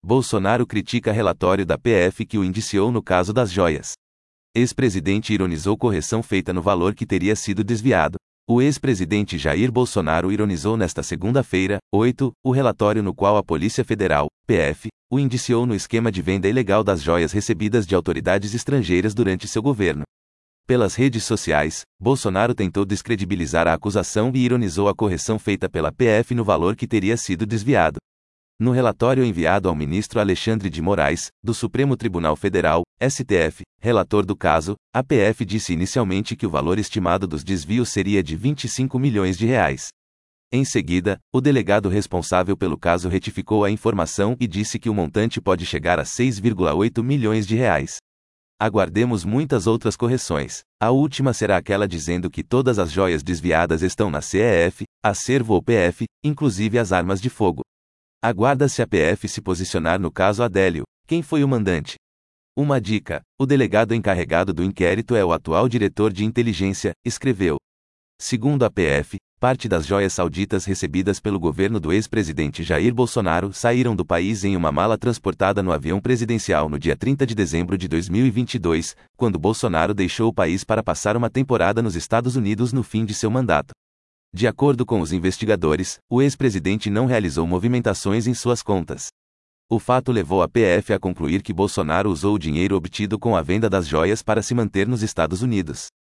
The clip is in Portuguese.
Bolsonaro critica relatório da PF que o indiciou no caso das joias. Ex-presidente ironizou correção feita no valor que teria sido desviado. O ex-presidente Jair Bolsonaro ironizou nesta segunda-feira, 8, o relatório no qual a Polícia Federal, PF, o indiciou no esquema de venda ilegal das joias recebidas de autoridades estrangeiras durante seu governo. Pelas redes sociais, Bolsonaro tentou descredibilizar a acusação e ironizou a correção feita pela PF no valor que teria sido desviado. No relatório enviado ao ministro Alexandre de Moraes, do Supremo Tribunal Federal, STF, relator do caso, a PF disse inicialmente que o valor estimado dos desvios seria de 25 milhões de reais. Em seguida, o delegado responsável pelo caso retificou a informação e disse que o montante pode chegar a 6,8 milhões de reais. Aguardemos muitas outras correções. A última será aquela dizendo que todas as joias desviadas estão na CEF, acervo ou PF, inclusive as armas de fogo. Aguarda-se a PF se posicionar no caso Adélio. Quem foi o mandante? Uma dica: o delegado encarregado do inquérito é o atual diretor de inteligência, escreveu. Segundo a PF, parte das joias sauditas recebidas pelo governo do ex-presidente Jair Bolsonaro saíram do país em uma mala transportada no avião presidencial no dia 30 de dezembro de 2022, quando Bolsonaro deixou o país para passar uma temporada nos Estados Unidos no fim de seu mandato. De acordo com os investigadores, o ex-presidente não realizou movimentações em suas contas. O fato levou a PF a concluir que Bolsonaro usou o dinheiro obtido com a venda das joias para se manter nos Estados Unidos.